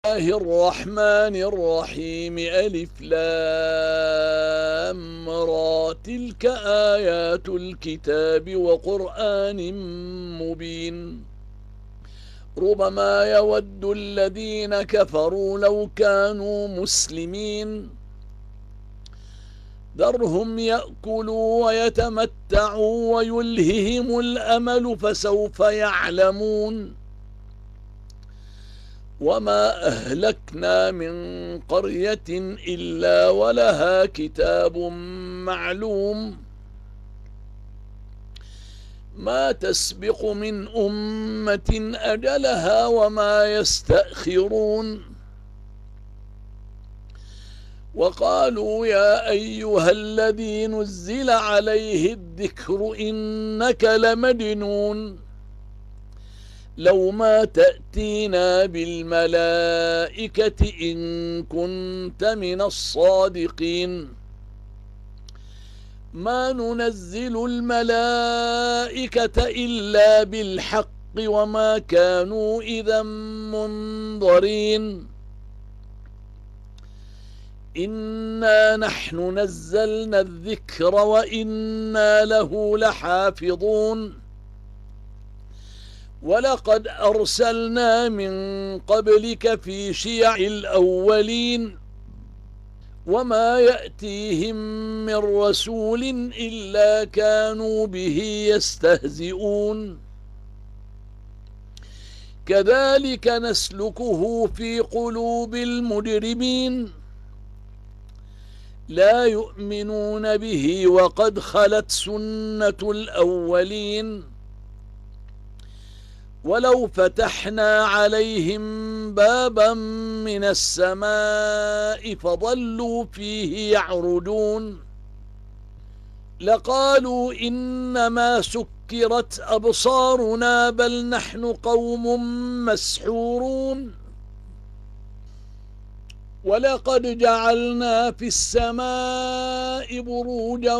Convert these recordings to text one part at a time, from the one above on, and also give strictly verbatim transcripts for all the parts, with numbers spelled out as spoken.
الله الرحمن الرحيم ألف لام را تلك آيات الكتاب وقرآن مبين ربما يود الذين كفروا لو كانوا مسلمين ذرهم يأكلوا ويتمتعوا ويلههم الأمل فسوف يعلمون وما أهلكنا من قرية إلا ولها كتاب معلوم ما تسبق من أمة أجلها وما يستأخرون وقالوا يا أيها الذي نزل عليه الذكر إنك لمجنون لو ما تأتينا بالملائكة إن كنت من الصادقين ما ننزل الملائكة إلا بالحق وما كانوا إذا منظرين إنا نحن نزلنا الذكر وإنا له لحافظون ولقد أرسلنا من قبلك في شيع الأولين وما يأتيهم من رسول إلا كانوا به يستهزئون كذلك نسلكه في قلوب المجرمين لا يؤمنون به وقد خلت سنة الأولين ولو فتحنا عليهم بابا من السماء فظلوا فيه يعرجون لقالوا إنما سكرت أبصارنا بل نحن قوم مسحورون ولقد جعلنا في السماء بروجا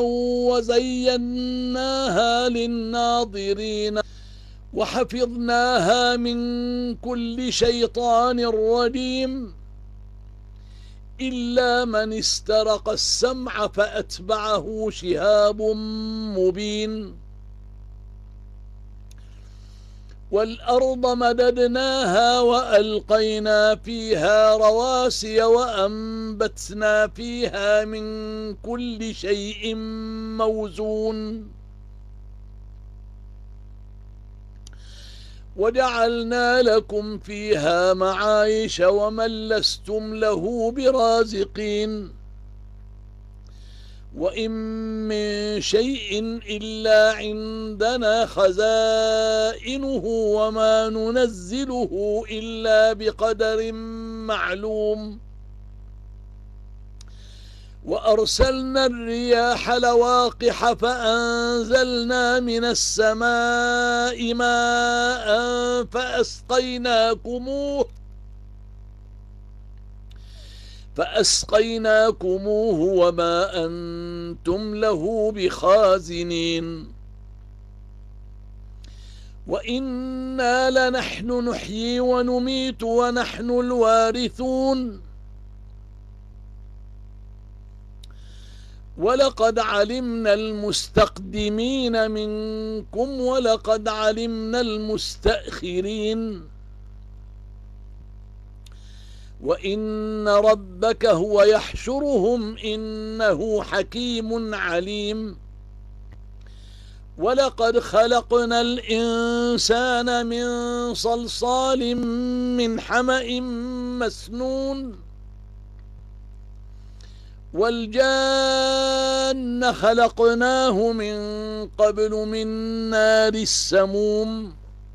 وزيناها للناظرين وحفظناها من كل شيطان رجيم إلا من استرق السمع فأتبعه شهاب مبين والأرض مددناها وألقينا فيها رواسي وأنبتنا فيها من كل شيء موزون وجعلنا لكم فيها معايش ومن لستم له برازقين وإن من شيء إلا عندنا خزائنه وما ننزله إلا بقدر معلوم وأرسلنا الرياح لواقح فأنزلنا من السماء ماء فأسقيناكموه فأسقيناكموه وما أنتم له بخازنين وإنا لنحن نحيي ونميت ونحن الوارثون ولقد علمنا المستقدمين منكم ولقد علمنا المستأخرين وإن ربك هو يحشرهم إنه حكيم عليم ولقد خلقنا الإنسان من صلصال من حمأ مسنون والجان خلقناه من قبل من نار السموم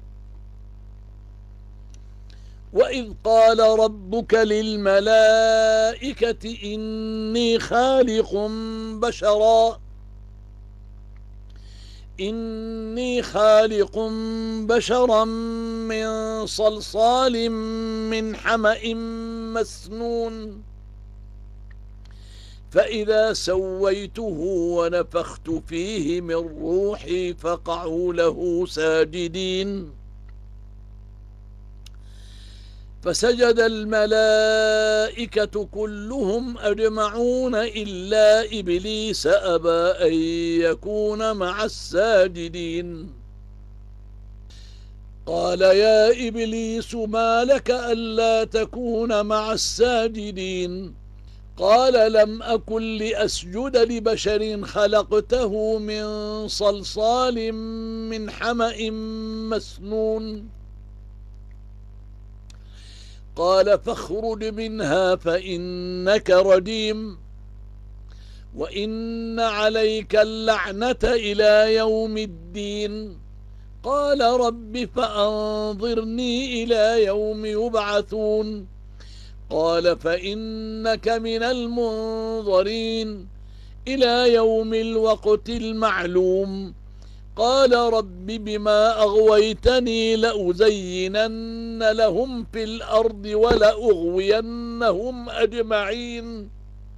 وإذ قال ربك للملائكة إني خالق بشرا إني خالق بشرا من صلصال من حمأ مسنون فإذا سويته ونفخت فيه من روحي فقعوا له ساجدين فسجد الملائكة كلهم أجمعون إلا إبليس أبى أن يكون مع الساجدين. قال يا إبليس ما لك ألا تكون مع الساجدين؟ قال لم أكن لأسجد لبشر خلقته من صلصال من حمأ مسنون. قال فاخرج منها فإنك رجيم وإن عليك اللعنة إلى يوم الدين. قال رب فأنظرني إلى يوم يبعثون. قال فإنك من المنظرين إلى يوم الوقت المعلوم. قال رب بما أغويتني لأزينن لهم في الأرض ولأغوينهم أجمعين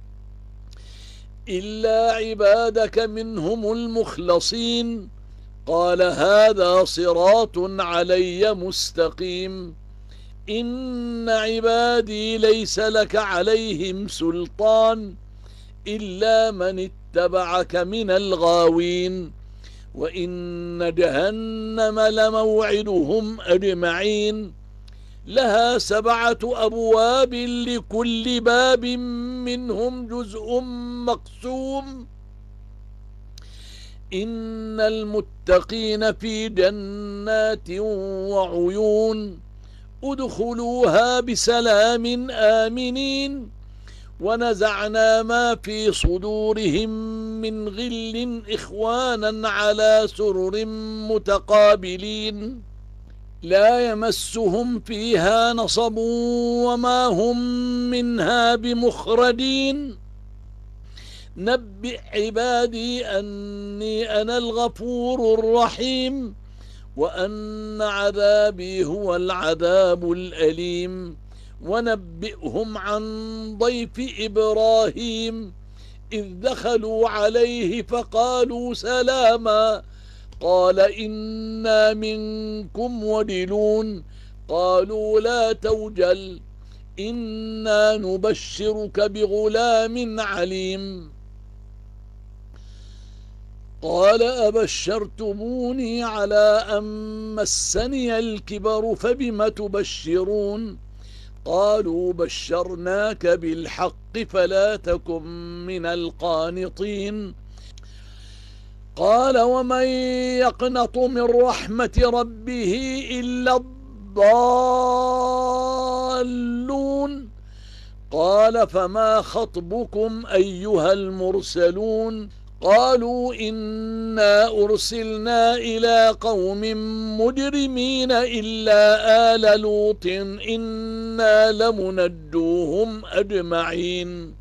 إلا عبادك منهم المخلصين. قال هذا صراط علي مستقيم. إن عبادي ليس لك عليهم سلطان إلا من اتبعك من الغاوين. وإن جهنم لموعدهم أجمعين لها سبعة أبواب لكل باب منهم جزء مقسوم. إن المتقين في جنات وعيون ادخلوها بسلام آمنين. ونزعنا ما في صدورهم من غل إخوانا على سرر متقابلين لا يمسهم فيها نصب وما هم منها بمخرجين. نبئ عبادي أني أنا الغفور الرحيم وأن عذابي هو العذاب الأليم. ونبئهم عن ضيف إبراهيم إذ دخلوا عليه فقالوا سلاما قال إنا منكم وجلون. قالوا لا توجل إنا نبشرك بغلام عليم. قال أبشرتموني على أن مسني الكبر فبم تبشرون؟ قالوا بشرناك بالحق فلا تكن من القانطين. قال ومن يقنط من رحمة ربه إلا الضالون. قال فما خطبكم أيها المرسلون؟ قالوا إنا أرسلنا إلى قوم مجرمين إلا آل لوط إنا لمنجوهم أجمعين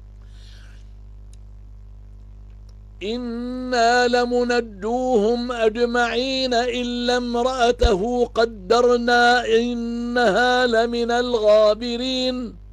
إنا لمنجوهم أجمعين إلا امرأته قدرنا إنها لمن الغابرين.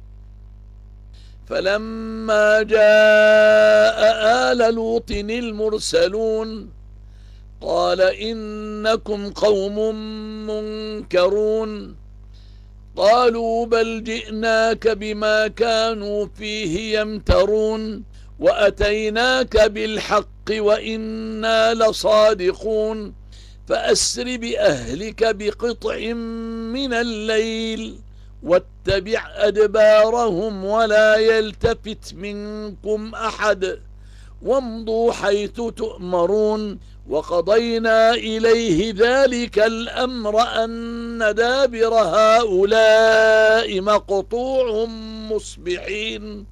فلما جاء آل لوط المرسلون قال إنكم قوم منكرون. قالوا بل جئناك بما كانوا فيه يمترون وأتيناك بالحق وإنا لصادقون. فأسر بأهلك بقطع من الليل واتبع أدبارهم ولا يلتفت منكم أحد وامضوا حيث تؤمرون. وقضينا إليه ذلك الأمر أن دابر هؤلاء مقطوع مصبحين.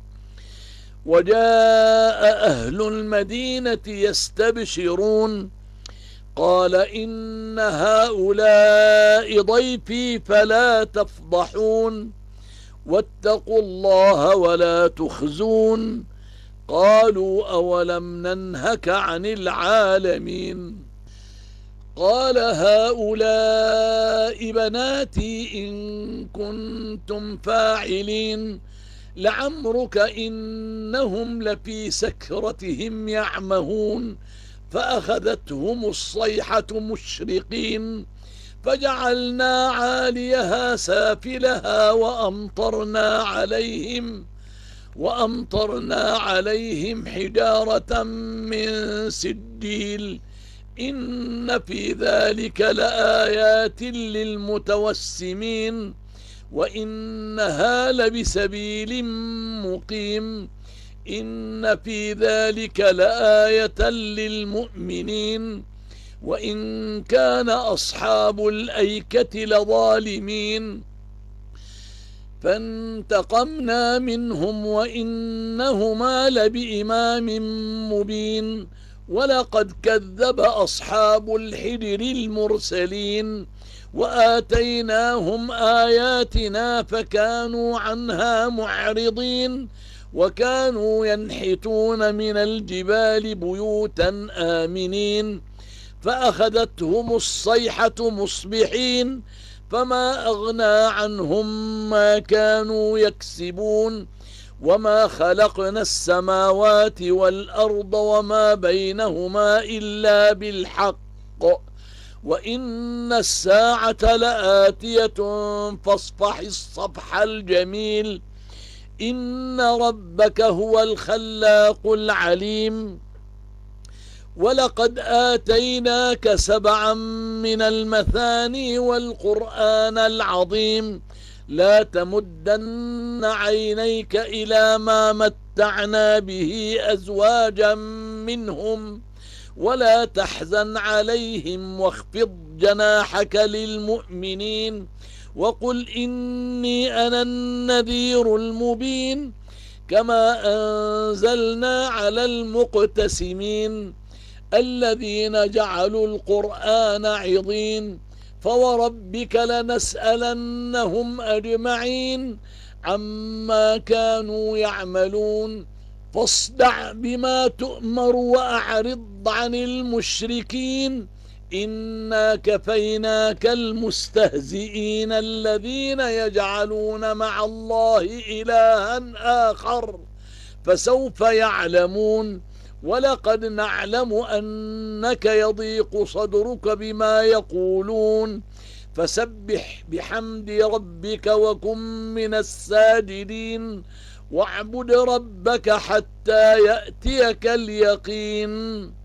وجاء أهل المدينة يستبشرون قال إن هؤلاء ضيفي فلا تفضحون واتقوا الله ولا تخزون. قالوا أولم ننهك عن العالمين؟ قال هؤلاء بناتي إن كنتم فاعلين لعمرك إنهم لفي سكرتهم يعمهون. فأخذتهم الصيحة مشرقين فجعلنا عاليها سافلها وأمطرنا عليهم وأمطرنا عليهم حجارة من سجيل إن في ذلك لآيات للمتوسمين وإنها لبسبيل مقيم إن في ذلك لآية للمؤمنين وإن كان أصحاب الأيكة لظالمين فانتقمنا منهم وإنهما لبإمام مبين ولقد كذب أصحاب الحجر المرسلين وآتيناهم آياتنا فكانوا عنها معرضين وكانوا ينحتون من الجبال بيوتا آمنين فأخذتهم الصيحة مصبحين فما أغنى عنهم ما كانوا يكسبون وما خلقنا السماوات والأرض وما بينهما إلا بالحق وإن الساعة لآتية فاصفح الصفح الجميل إن ربك هو الخلاق العليم ولقد آتيناك سبعا من المثاني والقرآن العظيم لا تمدن عينيك إلى ما متعنا به أزواجا منهم ولا تحزن عليهم واخفض جناحك للمؤمنين وقل إني أنا النذير المبين كما أنزلنا على المقتسمين الذين جعلوا القرآن عضين فوربك لنسألنهم أجمعين عما كانوا يعملون فاصدع بما تؤمر وأعرض عن المشركين إنا كفيناك المستهزئين الذين يجعلون مع الله إلها آخر فسوف يعلمون ولقد نعلم أنك يضيق صدرك بما يقولون فسبح بحمد ربك وكن من الساجدين واعبد ربك حتى يأتيك اليقين